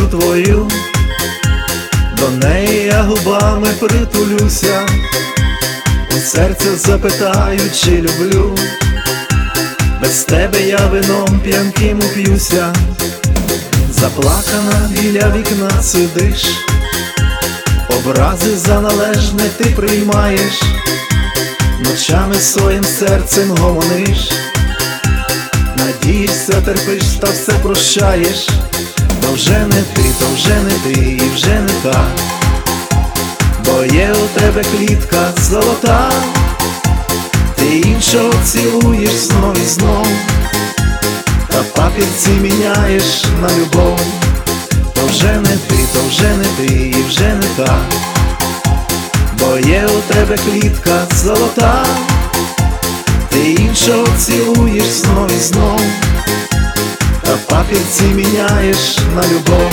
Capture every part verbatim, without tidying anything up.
твою, до неї я губами притулюся, у серце запитаю, чи люблю. Без тебе я вином п'янким уп'юся. Заплакана біля вікна сидиш, образи за належне ти приймаєш, ночами своїм серцем гомониш, надієшся, терпиш та все прощаєш. То вже не ти, то вже не ти і вже не та, бо є у тебе клітка золота. Ти іншого цілуєш знов і знов, та папірці міняєш на любов. То вже не ти, то вже не ти і вже не та, бо є у тебе клітка золота. Ти іншого цілуєш знов і знов, та папірці міняєш на любов.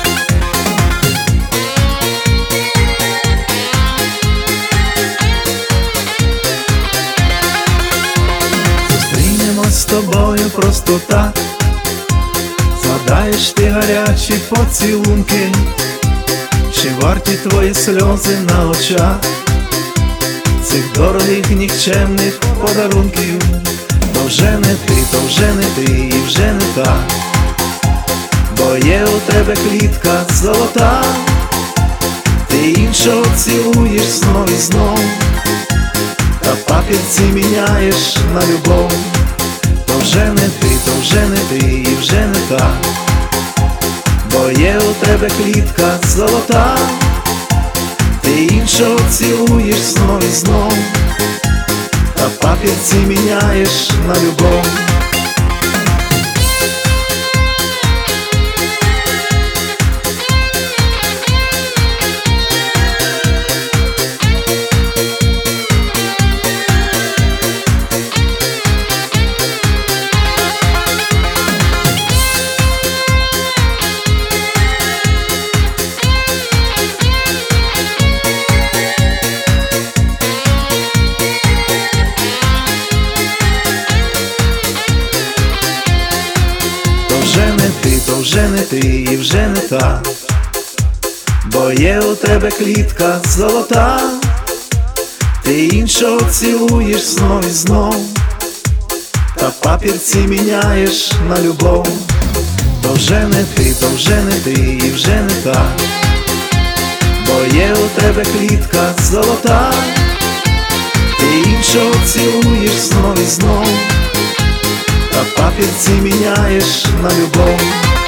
Зустрінемось з тобою просто так, згадаєш ти гарячі поцілунки, чи варті твої сльози на очах цих дорогих нікчемних подарунків. То вже не ти, то вже не ти і вже не та, бо є у тебе клітка золота. Ти іншого цілуєш знов і знов, та папірці міняєш на любов. То вже не ти, то вже не ти і вже не та, бо є у тебе клітка золота. Ти іншого цілуєш знов і знов, та папірці міняєш на любов. То вже не ти і вже не та, бо є у тебе клітка золота. Ти іншого цілуєш знов і знов, та папірці міняєш на любов. То вже не ти, то вже не ти і вже не та, бо є у тебе клітка золота. Ти іншого цілуєш знов і знов, та папірці міняєш на любов.